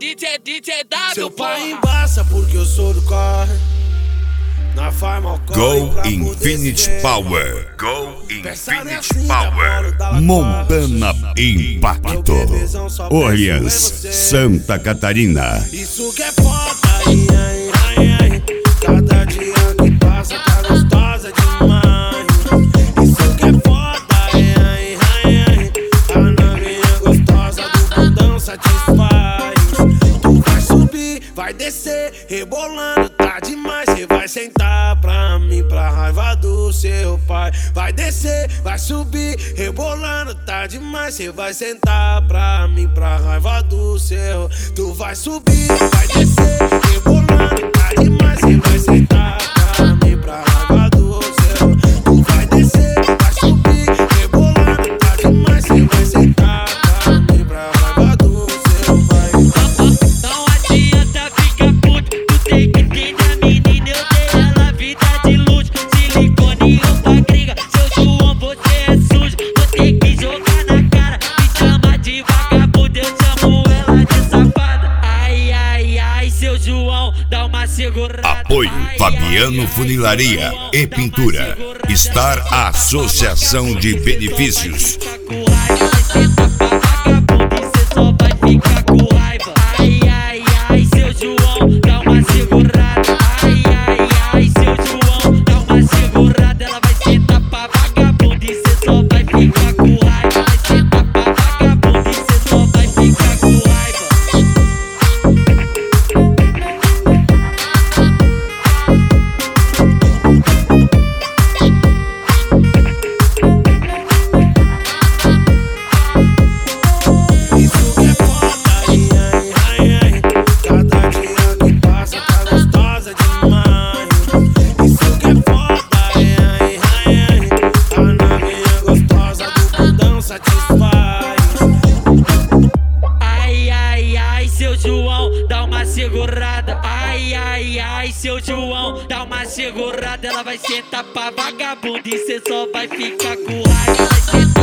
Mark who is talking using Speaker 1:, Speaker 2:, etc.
Speaker 1: DJ dado.
Speaker 2: Seu pai embaça porque eu sou do corre. Na farma
Speaker 3: Go Infinity Power. Go Infinity Power. Montana Impacto. Orleans, Santa Catarina.
Speaker 2: Isso que é foda, ai, ai, ai, ai. Cada dia que passa tá gostosa demais. Isso que é foda, ai, ai, ai, ai. A novinha gostosa do bundão satisfaz. Tu vai subir, vai descer, rebolando, tá demais. Cê vai sentar pra mim, pra raiva do seu pai. Vai descer, vai subir, rebolando, tá demais. Cê vai sentar pra mim, pra raiva do seu. Tu vai subir, vai descer, rebolando, tá demais. Cê vai sentar pra mim, pra raiva do seu. Tu vai descer, vai subir, rebolando, tá demais. Cê vai sentar pra mim, pra raiva do seu. Vai.
Speaker 1: Não adianta ficar puto, tu tem que entender a menina. Eu dei ela vida de luxo, silicone e roupa gringa. Seu João, você é sujo, vou ter que jogar na cara. Me chama de vagabundo, eu chamo ela de safada. Ai, ai, ai, seu João, dá uma segurada.
Speaker 3: Apoio Fabiano Funilaria e Pintura. Star Associação de Benefícios.
Speaker 1: Fica com raiva. Ai, ai, ai, seu João, dá uma segurada. Ai, ai, ai, seu João, dá uma segurada. Ela vai sentar pra vagabundo e cê só vai ficar com raiva. Vai sentar pra vagabundo e cê só vai ficar com raiva. Ai, ai, ai, seu João, dá uma segurada. Ai, ai, ai, seu João, dá uma segurada. Ela vai sentar pra vagabundo e cê só vai ficar com raiva. Vai sentar